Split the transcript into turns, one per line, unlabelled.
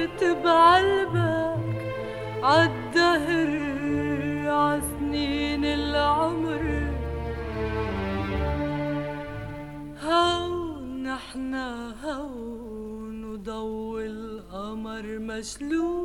كتب عالبك عالدهر عسنين العمر. هون نحنا هون وضو القمر مشلول